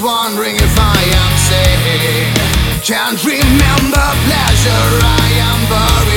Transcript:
wondering if I am safe. Can't remember pleasure, I am buried